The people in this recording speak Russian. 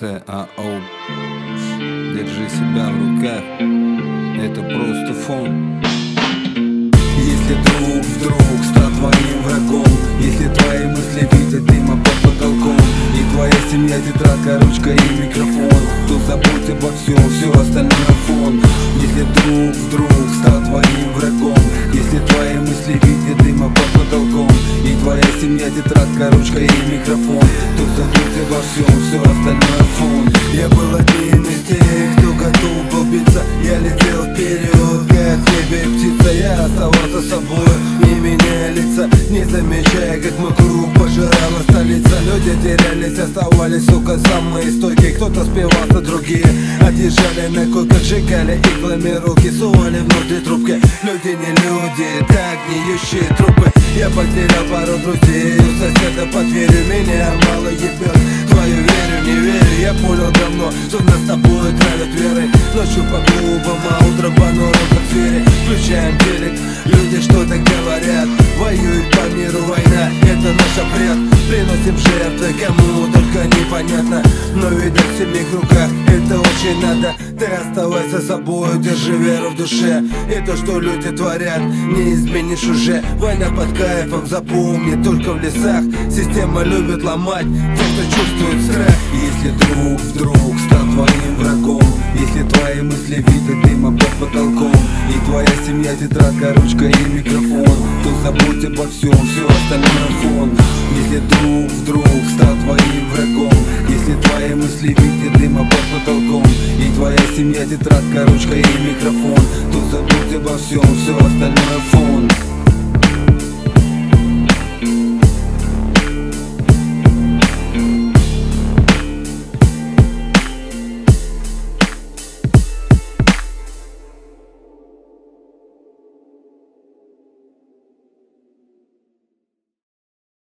ТАО. Держи себя в руках, это просто фон. Если друг вдруг стал твоим врагом, если твои мысли видят дыма под потолком, и твоя семья тетрадка, ручка и микрофон, то забудь обо всем, все остальное фон. Если друг вдруг стал твоим врагом, если твои мысли видят дыма под потолком, и твоя семья тетрадка, ручка и микрофон, то забудь обо всем, все остальное фон. Я был одним из тех, кто готов был биться, я летел вперед, как в небе птица, я оставался собой, не меняя лица, не замечая, как мой круг пожирала столица. Люди терялись, оставались, сука, самые стойкие. Кто-то спивался, другие одержали на койках, сжигали иглами руки, сували внутри трубки. Люди не люди, так гниющие трупы. Я потерял пару друзей, у соседа под дверью меня мало ебет. Твою верю, не верю, я понял давно, что нас с тобой травят верой. Ночью по клубам, а утром по норам, как звери. Включаем телек, люди что-то говорят, воюют по миру, война, это наш обряд. Приносим жертвы, кому только непонятно, но видать в семейных руках это очень надо. Ты оставайся собой, держи веру в душе, и то, что люди творят, не изменишь уже. Война под кайфом, запомни, только в лесах система любит ломать тех, кто чувствует страх. Если друг вдруг стал твоим врагом, если твои мысли видят дыма под потолком, и твоя семья тетрадка, ручка и микрофон, то забудь обо всем, все остальное фон. Если друг вдруг стал твоим врагом, если твои мысли видят дыма под потолком, и твоя семья тетрадка, ручка и микрофон, то забудь обо всем, все остальное фон.